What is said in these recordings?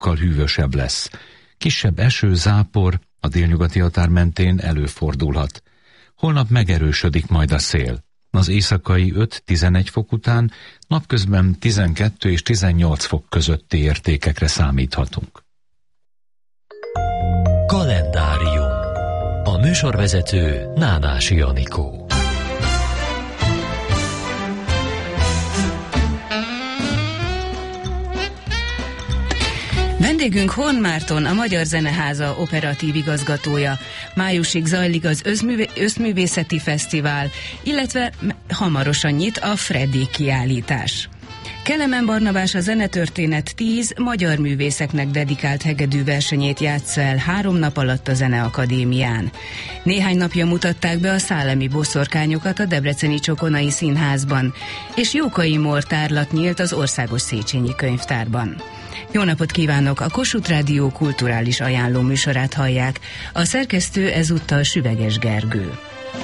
sokkal hűvösebb lesz. Kisebb eső, zápor a délnyugati határ mentén előfordulhat. Holnap megerősödik majd a szél. Az éjszakai 5-11 fok után napközben 12 és 18 fok közötti értékekre számíthatunk. Kalendárium. A műsorvezető Nánási Anikó. Vendégünk Horn Márton, a Magyar Zeneháza operatív igazgatója. Májusig zajlik az Összművészeti Fesztivál, illetve hamarosan nyit a Freddy kiállítás. Kelemen Barnabás a Zenetörténet 10 magyar művészeknek dedikált hegedű versenyét játsza el 3 nap alatt a Zeneakadémián. Néhány napja mutatták be a szálemi boszorkányokat a debreceni Csokonai Színházban, és Jókai Mór tárlat nyílt az Országos Széchenyi Könyvtárban. Jó napot kívánok! A Kossuth Rádió kulturális ajánló műsorát hallják. A szerkesztő ezúttal Süveges Gergő.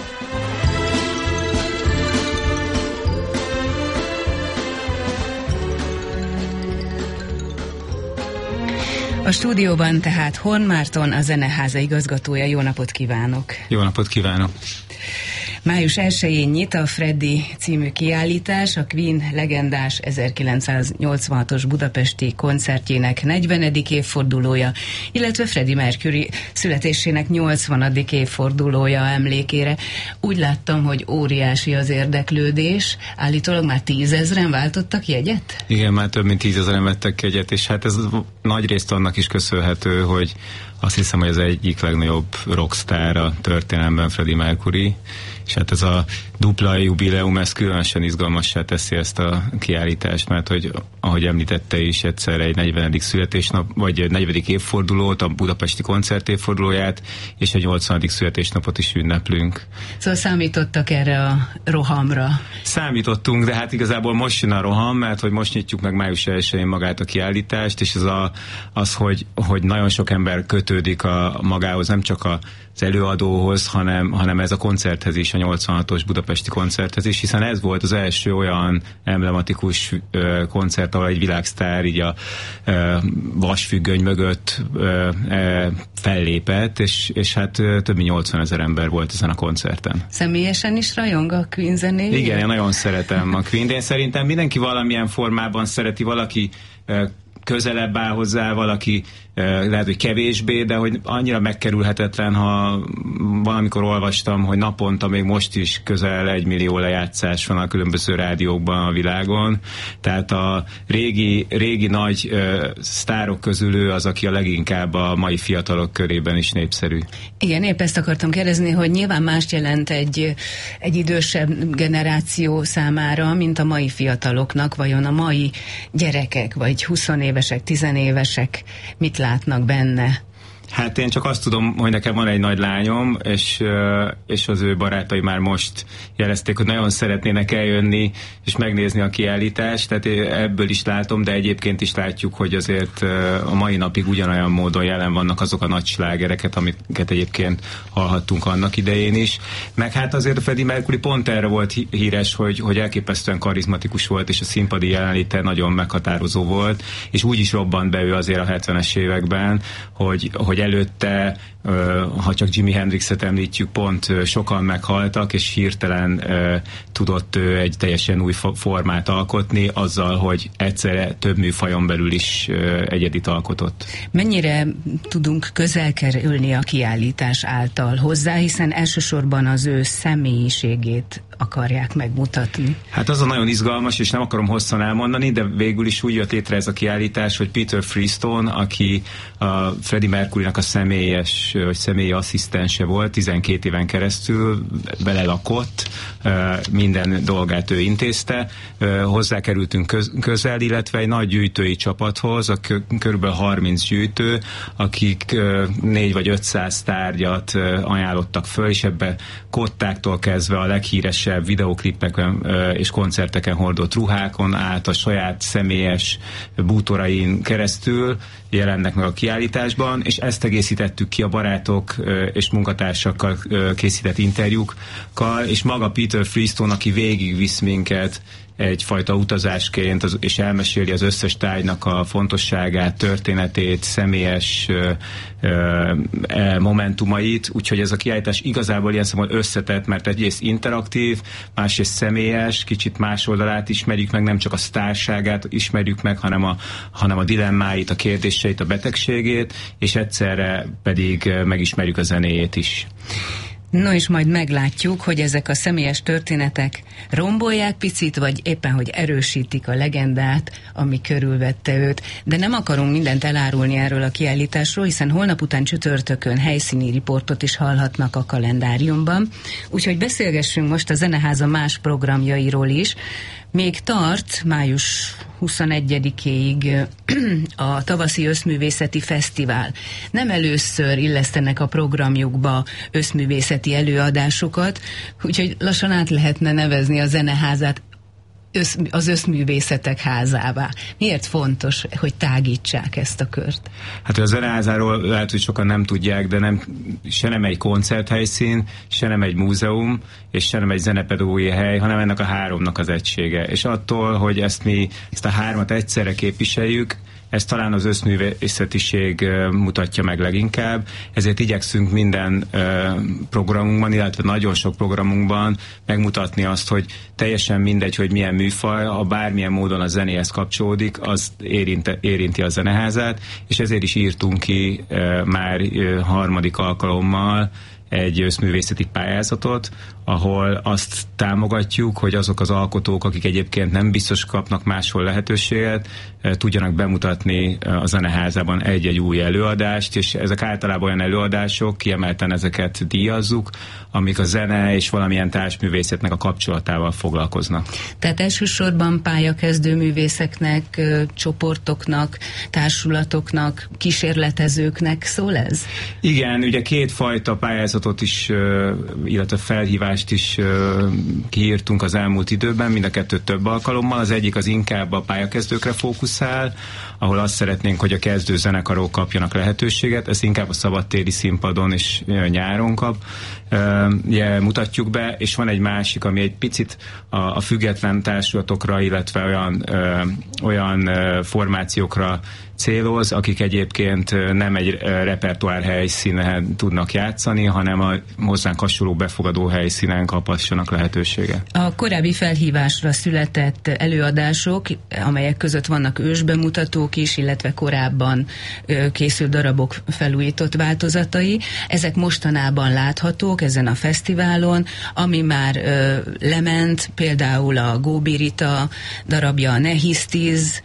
A stúdióban tehát Horn Márton, a Zeneháza igazgatója. Jó napot kívánok! Jó napot kívánok! Május 1-én nyit a Freddy című kiállítás, a Queen legendás 1986-os budapesti koncertjének 40. évfordulója, illetve Freddie Mercury születésének 80. évfordulója emlékére. Úgy láttam, hogy óriási az érdeklődés. Állítólag már 10 000-en váltottak jegyet? Igen, már több mint 10 000-en vettek jegyet, és hát ez nagy részt annak is köszönhető, hogy azt hiszem, hogy az egyik legnagyobb rockstar a történelemben Freddie Mercury, és hát ez a dupla jubileum, ez különösen izgalmassá teszi ezt a kiállítást, mert hogy, ahogy említette is, egyszer egy 40. születésnap, vagy egy 40. évfordulót, a budapesti koncert évfordulóját, és egy 80. születésnapot is ünneplünk. Szóval számítottak erre a rohamra? Számítottunk, de hát igazából most jön a roham, mert hogy most nyitjuk meg május 1-én magát a kiállítást, és ez az, hogy nagyon sok ember kötődik a magához, nem csak az előadóhoz, hanem ez a koncerthez is, a 86-os budapesti koncerthez is, hiszen ez volt az első olyan emblematikus koncert, ahol egy világsztár így a vasfüggöny mögött fellépett, és hát több mint 80 000 ember volt ezen a koncerten. Személyesen is rajong a Queen zenéjét? Igen, én nagyon szeretem a Queen, de én szerintem mindenki valamilyen formában szereti, valaki közelebb áll hozzá, valaki lehet, hogy kevésbé, de hogy annyira megkerülhetetlen, ha valamikor olvastam, hogy naponta még most is közel 1 millió lejátszás van a különböző rádiókban a világon. Tehát a régi nagy sztárok közül ő az, aki a leginkább a mai fiatalok körében is népszerű. Igen, épp ezt akartam kérdezni, hogy nyilván mást jelent egy idősebb generáció számára, mint a mai fiataloknak. Vajon a mai gyerekek, vagy 20 évesek, 10 évesek mit látnak benne? Hát én csak azt tudom, hogy nekem van egy nagy lányom, és az ő barátai már most jelezték, hogy nagyon szeretnének eljönni és megnézni a kiállítást, tehát ebből is látom, de egyébként is látjuk, hogy azért a mai napig ugyanolyan módon jelen vannak azok a nagy slágereket, amiket egyébként hallhattunk annak idején is. Meg hát azért a Freddie Mercury pont erre volt híres, hogy elképesztően karizmatikus volt, és a színpadi jelenléte nagyon meghatározó volt, és úgy is robbant be ő azért a 70-es években, hogy előtte, ha csak Jimi Hendrixet említjük, pont sokan meghaltak, és hirtelen tudott egy teljesen új formát alkotni, azzal, hogy egyszerre több műfajon belül is egyedit alkotott. Mennyire tudunk közel kerülni a kiállítás által hozzá, hiszen elsősorban az ő személyiségét akarják megmutatni? Hát az a nagyon izgalmas, és nem akarom hosszan elmondani, de végül is úgy jött létre ez a kiállítás, hogy Peter Freestone, aki a Freddie Mercurynak a személyi asszisztense volt, 12 éven keresztül vele lakott, minden dolgát ő intézte, hozzákerültünk közel, illetve egy nagy gyűjtői csapathoz, körülbelül 30 gyűjtő, akik 400 vagy 500 tárgyat ajánlottak föl, és ebbe kottáktól kezdve a leghíresebb videóklipeken és koncerteken hordott ruhákon át, a saját személyes bútorain keresztül jelennek meg a kiállításban, és ezt egészítettük ki a barátok és munkatársakkal készített interjúkkal, és maga Peter Freestone, aki végigvisz minket egyfajta utazásként, és elmeséli az összes tárgynak a fontosságát, történetét, személyes momentumait, úgyhogy ez a kiállítás igazából ilyen szempontból összetett, mert egyrészt interaktív, másrészt személyes, kicsit más oldalát ismerjük meg, nem csak a sztárságát ismerjük meg, hanem a dilemmáit, a kérdéseit, a betegségét, és egyszerre pedig megismerjük a zenéjét is. No, és majd meglátjuk, hogy ezek a személyes történetek rombolják picit, vagy éppen, hogy erősítik a legendát, ami körülvette őt. De nem akarunk mindent elárulni erről a kiállításról, hiszen holnap után csütörtökön helyszíni riportot is hallhatnak a kalendáriumban. Úgyhogy beszélgessünk most a Zeneháza más programjairól is. Még tart május 21-éig a tavaszi összművészeti fesztivál. Nem először illesztenek a programjukba összművészeti előadásokat, úgyhogy lassan át lehetne nevezni a Zeneházát az összművészetek házává. Miért fontos, hogy tágítsák ezt a kört? Hát a Zeneházáról lehet, hogy sokan nem tudják, de se nem egy koncerthelyszín, se nem egy múzeum, és se nem egy zenepedagógiai hely, hanem ennek a háromnak az egysége. És attól, hogy ezt a hármat egyszerre képviseljük, ez talán az összművészetiség mutatja meg leginkább, ezért igyekszünk minden programunkban, illetve nagyon sok programunkban megmutatni azt, hogy teljesen mindegy, hogy milyen műfaj, ha bármilyen módon a zenéhez kapcsolódik, az érinti a Zeneházát, és ezért is írtunk ki már harmadik alkalommal egy összművészeti pályázatot, ahol azt támogatjuk, hogy azok az alkotók, akik egyébként nem biztos kapnak máshol lehetőséget, tudjanak bemutatni a Zeneházában egy-egy új előadást, és ezek általában olyan előadások, kiemelten ezeket díjazzuk, amik a zene és valamilyen társművészetnek a kapcsolatával foglalkoznak. Tehát elsősorban pályakezdő művészeknek, csoportoknak, társulatoknak, kísérletezőknek szól ez? Igen, ugye kétfajta pályázatot is, illetve felhívást is kiírtunk az elmúlt időben, mind a kettőt több alkalommal. Az egyik az inkább a pályakezdőkre fókuszál, ahol azt szeretnénk, hogy a kezdő zenekarok kapjanak lehetőséget, ezt inkább a szabadtéri színpadon és nyáron mutatjuk be, és van egy másik, ami egy picit a független társulatokra, illetve olyan formációkra céloz, akik egyébként nem egy repertoár helyszínen tudnak játszani, hanem a hozzánk hasonló befogadó helyszínen kaphassanak lehetőséget. A korábbi felhívásra született előadások, amelyek között vannak ősbemutatók is, illetve korábban készült darabok felújított változatai, ezek mostanában láthatók ezen a fesztiválon, ami már lement, például a Góbi Rita darabja, a Nehisztiz,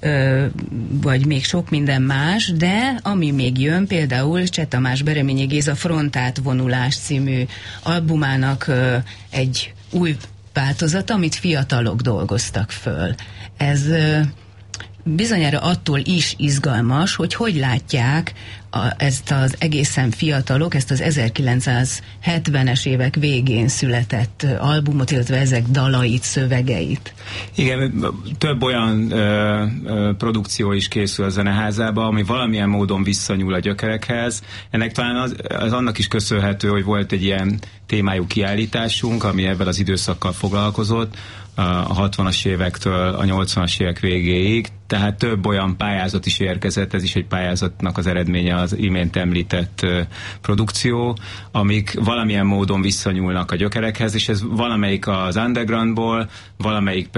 vagy még sok minden más, de ami még jön, például Cseh Tamás Bereményi Géza Frontát-vonulás című albumának egy új változata, amit fiatalok dolgoztak föl. Ez bizonyára attól is izgalmas, hogy látják ezt az egészen fiatalok, ezt az 1970-es évek végén született albumot, illetve ezek dalait, szövegeit. Igen, több olyan produkció is készül a Zeneházában, ami valamilyen módon visszanyúl a gyökerekhez. Ennek talán az annak is köszönhető, hogy volt egy ilyen témájú kiállításunk, ami ebben az időszakkal foglalkozott, a 60-as évektől a 80-as évek végéig, tehát több olyan pályázat is érkezett, ez is egy pályázatnak az eredménye az imént említett produkció, amik valamilyen módon visszanyúlnak a gyökerekhez, és ez valamelyik az undergroundból, valamelyik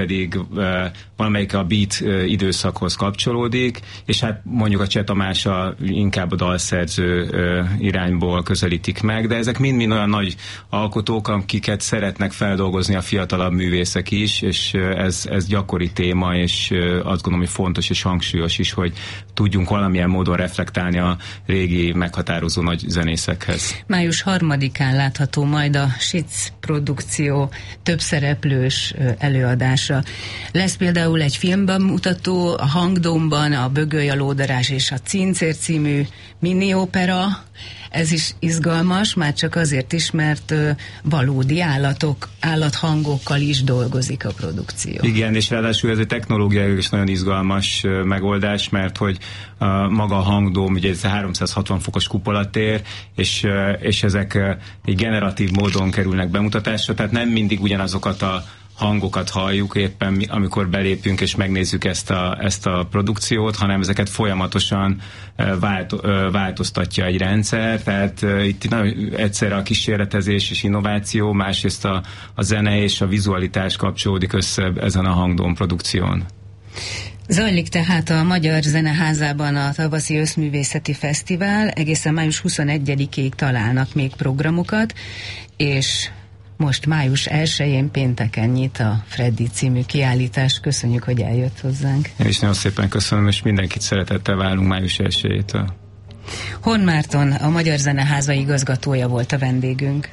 a beat időszakhoz kapcsolódik, és hát mondjuk a Cseh Tamás inkább a dalszerző irányból közelítik meg, de ezek mind-mind olyan nagy alkotók, akiket szeretnek feldolgozni a fiatalabb művészek is, és ez gyakori téma, és azt gondolom, hogy fontos és hangsúlyos is, hogy tudjunk valamilyen módon reflektálni a régi meghatározó nagy zenészekhez. Május 3-án látható majd a SIC produkció többszereplős előadása. Lesz például egy filmbemutató a Hangdomban, a Bögöly, a Lódarás és a Cincér című miniopera. Ez is izgalmas, már csak azért is, mert valódi állathangokkal is dolgozik a produkció. Igen, és ráadásul ez egy technológiai is nagyon izgalmas megoldás, mert hogy maga a Hangdóm, ugye ez 360 fokos kupolatér, és ezek egy generatív módon kerülnek bemutatásra, tehát nem mindig ugyanazokat hangokat halljuk éppen, amikor belépünk és megnézzük ezt a produkciót, hanem ezeket folyamatosan változtatja egy rendszer, tehát itt nagyon egyszerre a kísérletezés és innováció, másrészt a zene és a vizualitás kapcsolódik össze ezen a hangdóm produkción. Zajlik tehát a Magyar Zeneházában a tavaszi összművészeti fesztivál, egészen május 21-ig találnak még programokat, és most május 1-én pénteken nyit a Freddy című kiállítás. Köszönjük, hogy eljött hozzánk. Én is nagyon szépen köszönöm, és mindenkit szeretettel várunk május 1-től. Horn Márton, a Magyar Zeneháza igazgatója volt a vendégünk.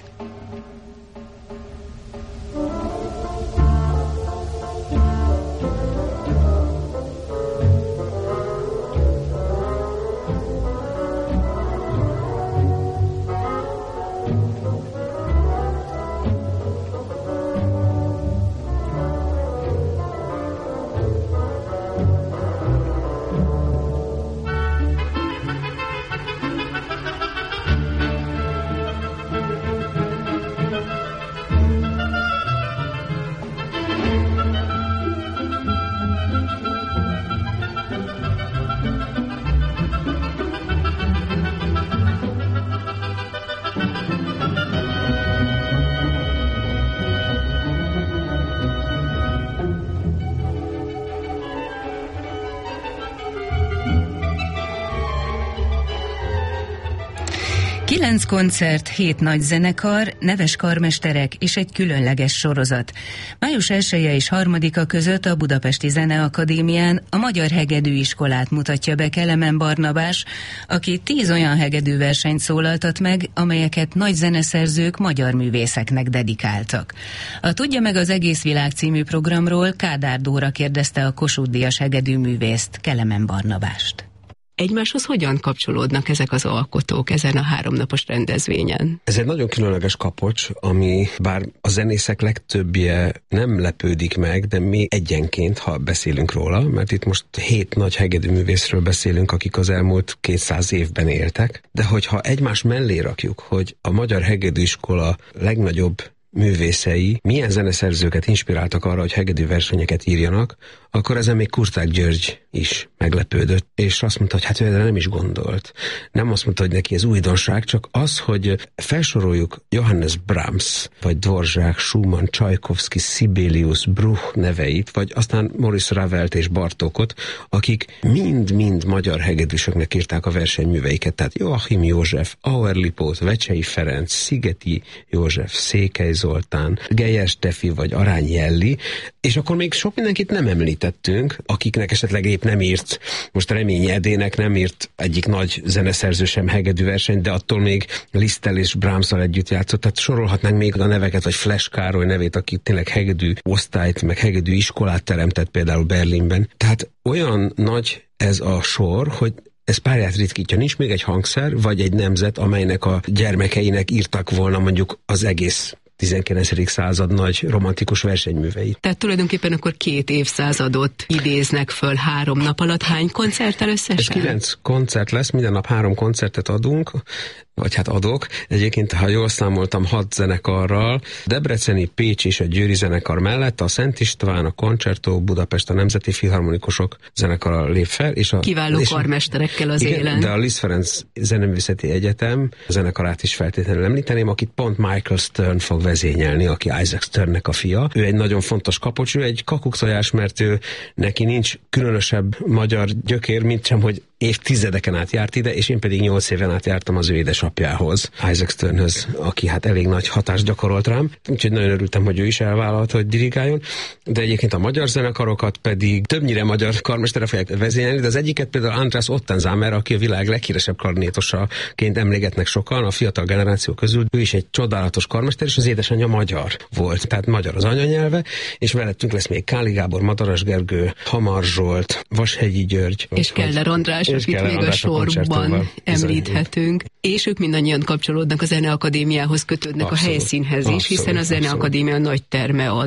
Kilenc koncert, 7 nagy zenekar, neves karmesterek és egy különleges sorozat. Május 1-e és 3-a között a Budapesti Zeneakadémián a Magyar Hegedűiskolát mutatja be Kelemen Barnabás, aki 10 olyan hegedűversenyt szólaltat meg, amelyeket nagy zeneszerzők magyar művészeknek dedikáltak. A Tudja meg az egész világ című programról Kádár Dóra kérdezte a Kossuth-díjas hegedűművészt, Kelemen Barnabást. Egymáshoz hogyan kapcsolódnak ezek az alkotók ezen a 3 napos rendezvényen? Ez egy nagyon különleges kapocs, ami bár a zenészek legtöbbje nem lepődik meg, de mi egyenként, ha beszélünk róla, mert itt most 7 nagy hegedűművészről beszélünk, akik az elmúlt 200 évben éltek, de hogyha egymás mellé rakjuk, hogy a Magyar Hegedűiskola legnagyobb művészei milyen zeneszerzőket inspiráltak arra, hogy hegedűversenyeket írjanak, akkor ezen még Kurták György is meglepődött, és azt mondta, hogy hát ő erre nem is gondolt. Nem azt mondta, hogy neki ez újdonság, csak az, hogy felsoroljuk Johannes Brahms, vagy Dvorak, Schumann, Csajkovszky, Sibelius, Bruch neveit, vagy aztán Maurice Ravelt és Bartókot, akik mind-mind magyar hegedűsöknek írták a versenyműveiket, tehát Joachim József, Auer Lipót, Vecsei Ferenc, Szigeti József, Székely Zoltán, Geyer Stefi vagy Arány Jelli, és akkor még sok mindenkit nem említettünk, akiknek esetleg épp nem írt, most Reményi Edének nem írt egyik nagy zeneszerző sem hegedűversenyt, de attól még Liszttel és Brahmsszal együtt játszott, tehát sorolhatnánk még a neveket, vagy Flash Károly nevét, aki tényleg hegedű osztályt, meg hegedű iskolát teremtett például Berlinben. Tehát olyan nagy ez a sor, hogy ez párját ritkítja, nincs még egy hangszer, vagy egy nemzet, amelynek a gyermekeinek írtak volna mondjuk az egész 19. század nagy romantikus versenyműveit. Tehát tulajdonképpen akkor 2 évszázadot idéznek föl 3 nap alatt. Hány koncerttel összesen? Ez 9 koncert lesz, minden nap 3 koncertet adunk, vagy hát adok. Egyébként, ha jól számoltam, 6 zenekarral, Debreceni, Pécs és a Győri zenekar mellett a Szent István, a Concerto, Budapest, a Nemzeti Filharmonikusok zenekara lép fel. És kiváló karmesterekkel az igen, élen. De a Liszt Ferenc Zeneművészeti Egyetem zenekarát is feltétlenül említeném, akit pont Michael Stern fog vezényelni, aki Isaac Sternnek a fia. Ő egy nagyon fontos kapocs, ő egy kakukszajás, mert neki nincs különösebb magyar gyökér, mint sem, hogy évtizedeken át járt ide, és én pedig 8 éven át jártam az ő édesapjához, Isaac Sternhöz, aki hát elég nagy hatást gyakorolt rám, úgyhogy nagyon örültem, hogy ő is elvállalta, hogy dirigáljon, de egyébként a magyar zenekarokat pedig többnyire magyar karmestere fogják vezényelni, de az egyiket például András Ottenzámer, aki a világ leghíresebb klarnétosaként emlégetnek sokan a fiatal generáció közül, ő is egy csodálatos karmester, és az édesanyja magyar volt, tehát magyar az anyanyelve, és mellettünk lesz még Káli Gábor, Madaras Gergő, Hamar Zsolt, Vashegyi György, és Keller András, akit még a sorban említhetünk. És ők mindannyian kapcsolódnak a Zeneakadémiához, kötődnek abszolút, a helyszínhez is, hiszen a Zeneakadémia nagy terme ad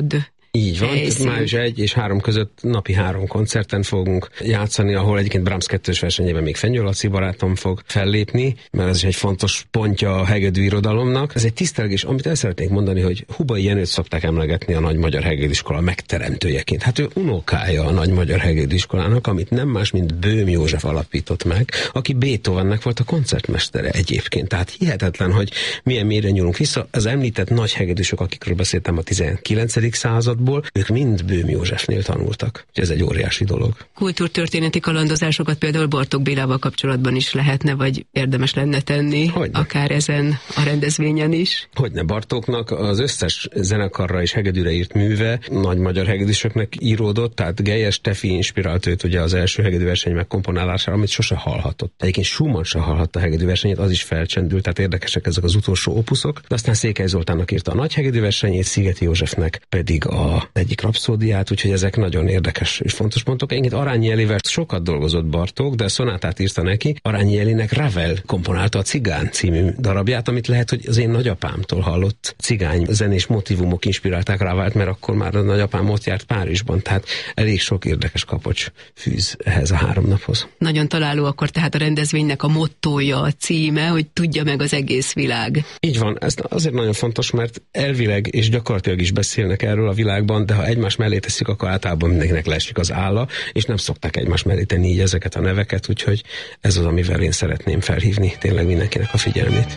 Így van, május 1 és 3 között napi 3 koncerten fogunk játszani, ahol egyébként Brahms 2-es versenyében még Fenyő Laci barátom fog fellépni, mert ez is egy fontos pontja a hegedű irodalomnak. Ez egy tisztelgés, amit el szeretnék mondani, hogy Hubai Jenőt szokták emlegetni a Nagy Magyar Hegedűiskola megteremtőjeként. Hát ő unokája a Nagy Magyar Hegedűiskolának, amit nem más, mint Böhm József alapított meg, aki Beethovennek volt a koncertmestere egyébként. Tehát hihetetlen, hogy milyen mélyre nyúlunk vissza. Az említett nagy hegedűsök, akikről beszéltem a 19. századból, ők mind Böhm Józsefnél tanultak. Ez egy óriási dolog. Kultúrtörténeti kalandozásokat például Bartók Bélával kapcsolatban is lehetne, vagy érdemes lenne tenni, hogyne. Akár ezen a rendezvényen is. Hogyne, Bartóknak az összes zenekarra és hegedűre írt műve nagy magyar hegedűsöknek íródott, tehát Gelyes Stefi inspirált őt ugye az első hegedűverseny megkomponálására, amit sose hallhatott. Egyébként Schumann se hallhatta a hegedűversenyét, az is felcsendült, tehát érdekesek ezek az utolsó opuszok. De aztán Székely Zoltánnak írta a nagy hegedűversenyét, Szigeti Józsefnek pedig a egyik rapszódiát, úgyhogy ezek nagyon érdekes és fontos pontok. Egyébként Arányi Elivel sokat dolgozott Bartók, de szonátát írta neki. Arányi Elinek Ravel komponálta a Cigán című darabját, amit lehet, hogy az én nagyapámtól hallott cigány zenés motivumok inspirálták Ravelt, mert akkor már a nagyapám ott járt Párizsban, tehát elég sok érdekes kapocs fűz ehhez a 3 naphoz. Nagyon találó akkor tehát a rendezvénynek a mottója, a címe, hogy tudja meg az egész világ. Így van, ez azért nagyon fontos, mert elvileg és gyakorlatilag is beszélnek erről a világban, de ha egymás mellé teszik, akkor általában mindenkinek leesik az álla, és nem szokták egymás mellé tenni így ezeket a neveket, úgyhogy ez az, amivel én szeretném felhívni tényleg mindenkinek a figyelmét.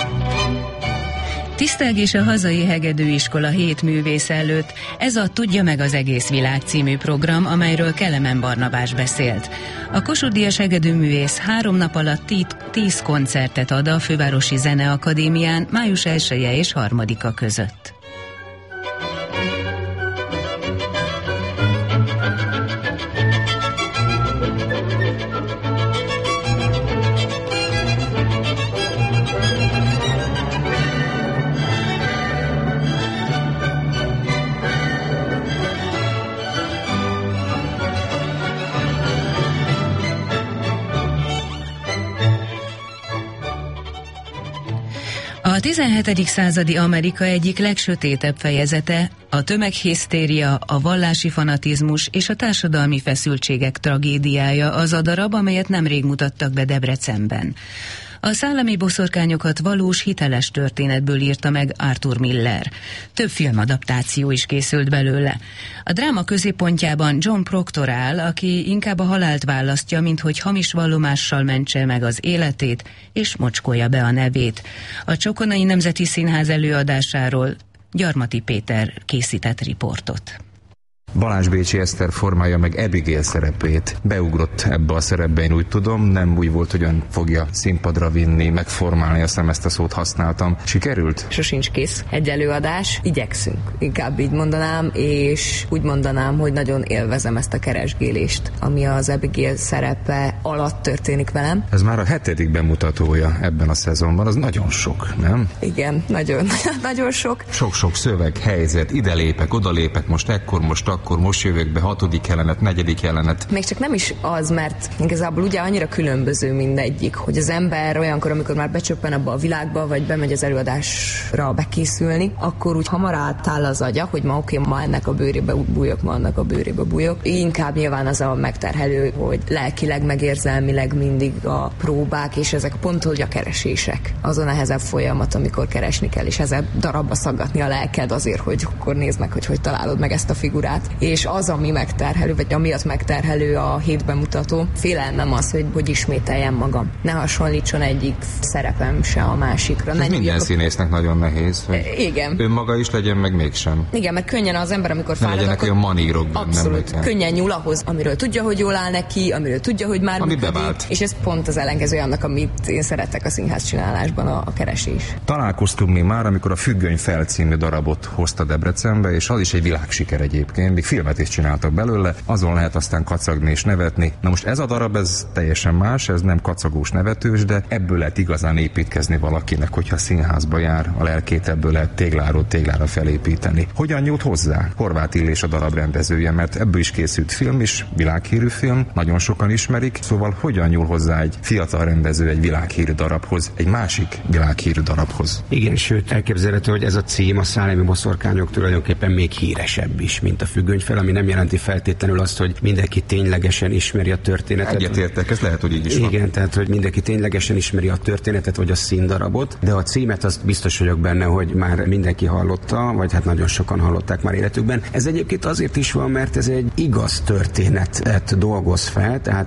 Tisztelgés a hazai hegedűiskola 7 művész előtt. Ez a Tudja meg az egész világ című program, amelyről Kelemen Barnabás beszélt. A Kossuth Díjas hegedűművész 3 nap alatt 10 koncertet ad a Fővárosi Zeneakadémián május 1-e és 3-a között. A 17. századi Amerika egyik legsötétebb fejezete, a tömeghisztéria, a vallási fanatizmus és a társadalmi feszültségek tragédiája az a darab, amelyet nemrég mutattak be Debrecenben. A szállami boszorkányokat valós, hiteles történetből írta meg Arthur Miller. Több filmadaptáció is készült belőle. A dráma középpontjában John Proctor áll, aki inkább a halált választja, mint hogy hamis vallomással mentse meg az életét, és mocskolja be a nevét. A Csokonai Nemzeti Színház előadásáról Gyarmati Péter készített riportot. Balázs Bécsi Eszter formálja meg Abigail szerepét. Beugrott ebbe a szerepbe, én úgy tudom, nem úgy volt, hogy ön fogja színpadra vinni, megformálni, azt nem ezt a szót használtam. Sikerült? Sosincs kész egy előadás, igyekszünk, inkább így mondanám, és úgy mondanám, hogy nagyon élvezem ezt a keresgélést, ami az Abigail szerepe alatt történik velem. Ez már a 7. bemutatója ebben a szezonban, az nagyon sok, nem? Igen, nagyon sok. Sok-sok szöveg, helyzet, ide lépek, oda lépek, most ekkor, akkor most jövök be, 6. jelenet, 4. jelenet. Még csak nem is az, mert igazából ugye annyira különböző mindegyik, hogy az ember olyankor, amikor már becsöppen abba a világba, vagy bemegy az előadásra bekészülni, akkor úgy hamar átáll az agya, hogy ma ennek a bőrébe bújok, ma annak a bőrébe bújok. Inkább nyilván az a megterhelő, hogy lelkileg, meg érzelmileg mindig a próbák, és ezek pont hogy a keresések. Az a nehezebb folyamat, amikor keresni kell, és ezzel darabba szaggatni a lelked azért, hogy akkor nézd meg, hogy találod meg ezt a figurát. És az, ami megterhelő, vagy amiatt megterhelő a 7 bemutató, félelmem az, hogy ismételjem magam. Ne hasonlítson egyik szerepem se a másikra. Ez minden színésznek nagyon nehéz. Igen. Ő maga is legyen, meg mégsem. Igen, mert könnyen az ember, amikor fárad, legyenek olyan manírok benne. Abszolút. Könnyen nyúl ahhoz, amiről tudja, hogy jól áll neki, amiről tudja, hogy már ami bevált. És ez pont az ellenkező annak, amit én szeretek a színház csinálásban, a keresés. Találkoztunk mi már, amikor a Függöny fel című darabot hozta Debrecenbe, és az is egy világsiker egyébként. Még filmet is csináltak belőle, azon lehet aztán kacagni és nevetni. Na most ez a darab, ez teljesen más, ez nem kacagós, nevetős, de ebből lehet igazán építkezni valakinek, hogyha színházba jár, a lelkét ebből lehet tégláról téglára felépíteni. Hogyan nyújt hozzá? Horváth Illés a darab rendezője, mert ebből is készült film is, világhírű film, nagyon sokan ismerik. Szóval hogyan nyúl hozzá egy fiatal rendező egy világhírű darabhoz, egy másik világhírű darabhoz? Igen, sőt, elképzelhető, hogy ez a cím, a Szállemi boszorkányok tulajdonképpen még híresebb is, mint a Függönyfel, ami nem jelenti feltétlenül azt, hogy mindenki ténylegesen ismeri a történetet. Egyetértek, ez lehet, hogy így is van. Igen, tehát, hogy mindenki ténylegesen ismeri a történetet, vagy a színdarabot, de a címet azt biztos vagyok benne, hogy már mindenki hallotta, vagy hát nagyon sokan hallották már életükben. Ez egyébként azért is van, mert ez egy igaz történetet dolgoz fel, tehát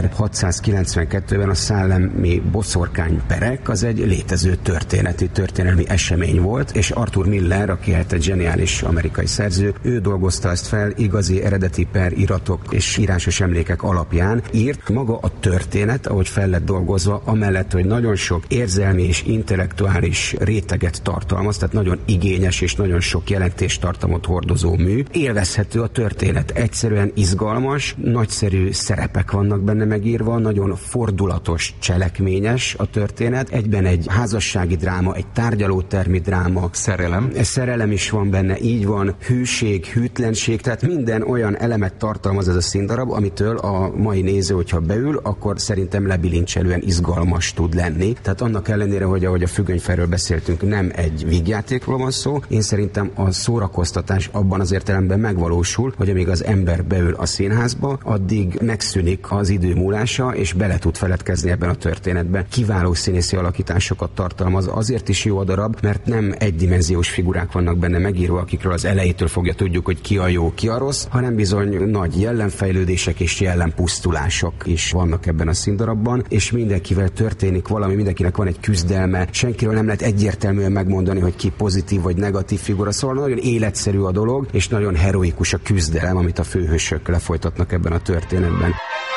1692-ben a Szállemi boszorkányperek az egy létező történelmi esemény volt, és Arthur Miller, aki hát egy zseniális amerikai szerző, ő dolgozta ezt fel igazi eredeti periratok és írásos emlékek alapján. Írt maga a történet, ahogy fel lett dolgozva, amellett, hogy nagyon sok érzelmi és intellektuális réteget tartalmaz, tehát nagyon igényes és nagyon sok jelentéstartalmat hordozó mű. Élvezhető a történet, egyszerűen izgalmas, nagyszerű szerepek vannak benne megírva, nagyon fordulatos, cselekményes a történet, egyben egy házassági dráma, egy tárgyalótermi dráma. Szerelem is van benne, így van, hűség, hűtlenség, tehát minden olyan elemet tartalmaz ez a színdarab, amitől a mai néző, hogyha beül, akkor szerintem lebilincselően izgalmas tud lenni. Tehát annak ellenére, hogy ahogy a Függönyfelről beszéltünk, nem egy vígjátékról van szó, én szerintem a szórakoztatás abban az értelemben megvalósul, hogy amíg az ember beül a színházba, addig megszűnik az idő múlása, és bele tud feledkezni ebben a történetben. Kiváló színészi alakításokat tartalmaz, azért is jó a darab, mert nem egydimenziós figurák vannak benne megírva, akikről az elejétől fogja tudjuk, hogy ki a jó, ki a rossz, hanem bizony nagy jellemfejlődések és jellempusztulások is vannak ebben a színdarabban, és mindenkivel történik valami, mindenkinek van egy küzdelme, senkiről nem lehet egyértelműen megmondani, hogy ki pozitív vagy negatív figura, szóval nagyon életszerű a dolog, és nagyon heroikus a küzdelem, amit a főhősök lefolytatnak ebben a történetben.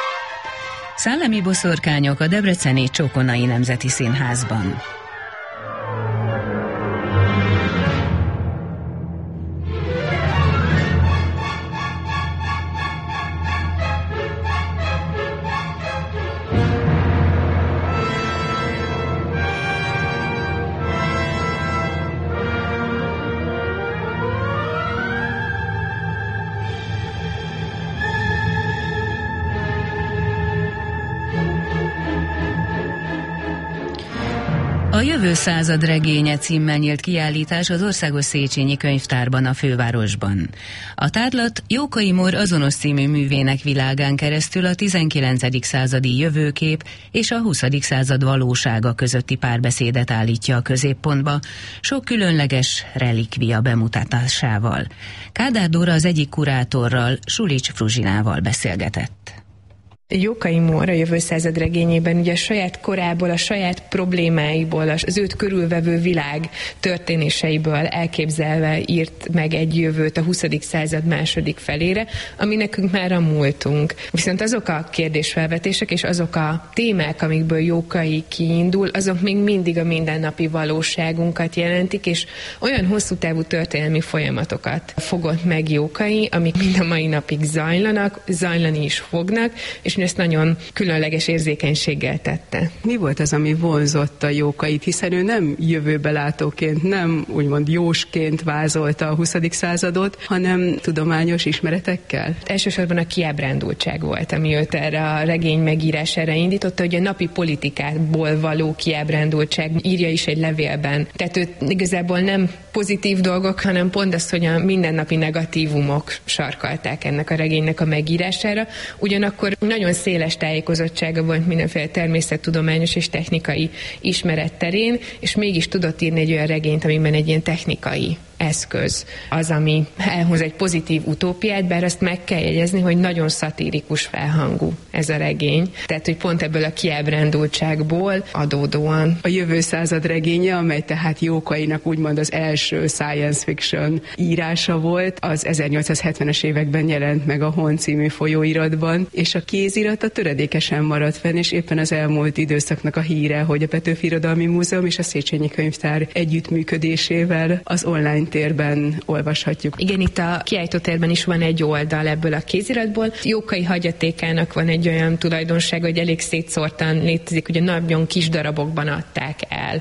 Szállemi boszorkányok a debreceni Csokonai Nemzeti Színházban. A Jövő század regénye címmel nyílt kiállítás az Országos Széchenyi Könyvtárban a fővárosban. A tárlat Jókai Mór azonos című művének világán keresztül a 19. századi jövőkép és a 20. század valósága közötti párbeszédet állítja a középpontba, sok különleges relikvia bemutatásával. Kádár Dóra az egyik kurátorral, Sulics Fruzsinával beszélgetett. Jókai Mór a Jövő század regényében ugye a saját korából, a saját problémáiból, az őt körülvevő világ történéseiből elképzelve írt meg egy jövőt a 20. század második felére, ami nekünk már a múltunk. Viszont azok a kérdésfelvetések és azok a témák, amikből Jókai kiindul, azok még mindig a mindennapi valóságunkat jelentik, és olyan hosszú távú történelmi folyamatokat fogott meg Jókai, amik mind a mai napig zajlanak, zajlani is fognak, és ezt nagyon különleges érzékenységgel tette. Mi volt az, ami vonzott a Jókait, hiszen ő nem jövőbelátóként, nem úgymond jósként vázolta a 20. századot, hanem tudományos ismeretekkel? Elsősorban a kiábrándultság volt, ami őt erre a regény megírására indította, hogy a napi politikából való kiábrándultság, írja is egy levélben. Tehát őt igazából nem pozitív dolgok, hanem pont az, hogy a mindennapi negatívumok sarkalták ennek a regénynek a megírására. Ugyanakkor nagyon széles tájékozottsága volt mindenféle természettudományos és technikai ismeret terén, és mégis tudott írni egy olyan regényt, amiben egy ilyen technikai eszköz az, ami elhoz egy pozitív utópiát, bár azt meg kell jegyezni, hogy nagyon szatirikus felhangú ez a regény. Tehát, hogy pont ebből a kiábrándultságból adódóan. A Jövő század regénye, amely tehát Jókainak úgymond az első science fiction írása volt, az 1870-es években jelent meg a Hon című folyóiratban, és a kézirat a töredékesen maradt fenn, és éppen az elmúlt időszaknak a híre, hogy a Petőfi Irodalmi Múzeum és a Széchenyi Könyvtár együttműködésével az online térben olvashatjuk. Igen, itt a kiállítótérben is van egy oldal ebből a kéziratból. Jókai hagyatékának van egy olyan tulajdonsága, hogy elég szétszórtan létezik, ugye nagyon kis darabokban adták el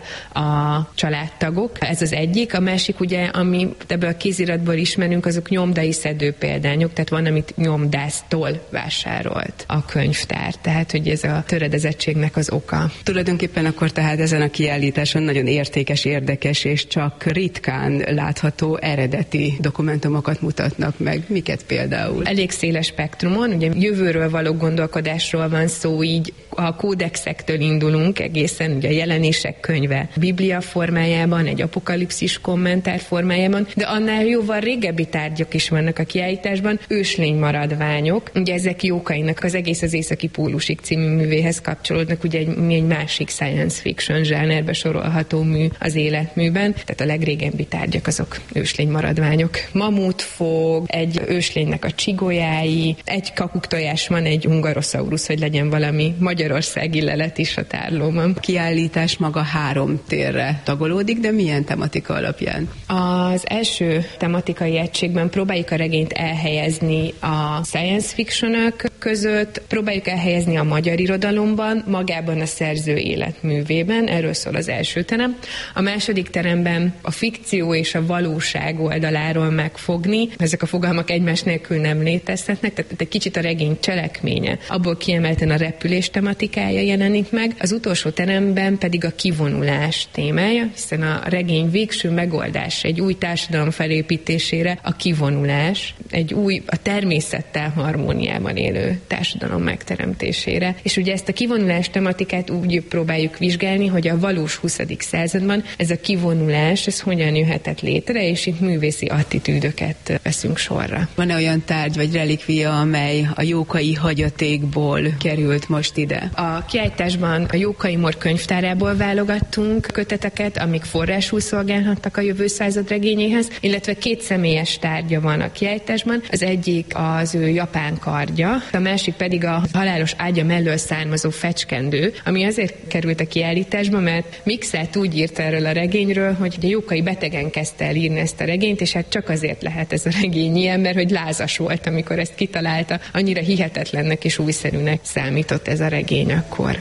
a családtagok. Ez az egyik. A másik ugye, ami ebből a kéziratból ismerünk, azok nyomdai szedő példányok, tehát van, amit nyomdásztól vásárolt a könyvtár. Tehát, hogy ez a töredezettségnek az oka. Tulajdonképpen akkor tehát ezen a kiállításon nagyon értékes, érdekes és csak ritkán látható eredeti dokumentumokat mutatnak meg. Miket például? Elég széles spektrumon, ugye jövőről való gondolkodásról van szó, így a kódexektől indulunk egészen, ugye a jelenések könyve Biblia formájában, egy apokalipszis kommentár formájában, de annál jóval régebbi tárgyak is vannak a kiállításban, őslénymaradványok, ugye ezek Jókainak az Egész az északi pólusig című művéhez kapcsolódnak, ugye egy másik science fiction zsánerbe sorolható mű az életműben, tehát a legrégebbi tárgyak azok őslénymaradványok. Mamutfog, egy őslénynek a csigolyái, egy kakuktojás van, egy hungarosaurus, hogy legyen valami magyarországi lelet is a tárlóban. A kiállítás maga 3 térre tagolódik, de milyen tematika alapján? Az első tematikai egységben próbáljuk a regényt elhelyezni a science fictionök között, próbáljuk elhelyezni a magyar irodalomban, magában a szerző életművében, erről szól az első terem. A második teremben a fikció és a valóság oldaláról megfogni, ezek a fogalmak egymás nélkül nem létezhetnek, tehát egy kicsit a regény cselekménye, abból kiemelten a repülés tematikája jelenik meg, az utolsó teremben pedig a kivonulás témája, hiszen a regény végső megoldás egy új társadalom felépítésére a kivonulás, egy új, a természettel harmóniában élő társadalom megteremtésére. És ugye ezt a kivonulás tematikát úgy próbáljuk vizsgálni, hogy a valós 20. században ez a kivonulás, ez hogyan jöhetett létre, és itt művészi attitűdöket veszünk sorra. Van-e olyan tárgy vagy relikvia, amely a Jókai hagyatékból került most ide? A kiállításban a Jókai Mór könyvtárából válogattunk köteteket, amik forrásul szolgálhattak a jövő század regényéhez, illetve 2 személyes tárgya van a kiállításban. Az egyik az ő japán kardja, a másik pedig a halálos ágya mellől származó fecskendő, ami azért került a kiállításba, mert Mikszáth úgy írt erről a regényről, hogy a Jókai betegen kezdte el írni ezt a regényt, és hát csak azért lehet ez a regény ilyen, mert hogy lázas volt, amikor ezt kitalálta, annyira hihetetlennek és újszerűnek számított ez a regény akkor.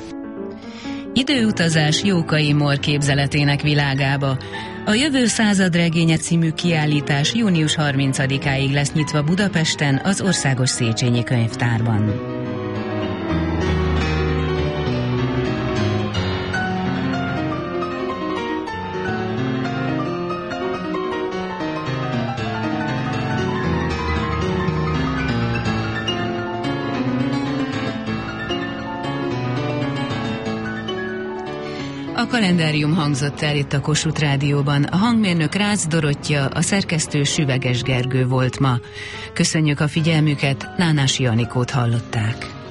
Időutazás Jókai Mór képzeletének világába. A Jövő század regénye című kiállítás június 30-áig lesz nyitva Budapesten, az Országos Széchenyi Könyvtárban. A kalendárium hangzott el itt a Kossuth Rádióban. A hangmérnök Rácz Dorottya, a szerkesztő Süveges Gergő volt ma. Köszönjük a figyelmüket, Nánási Anikót hallották.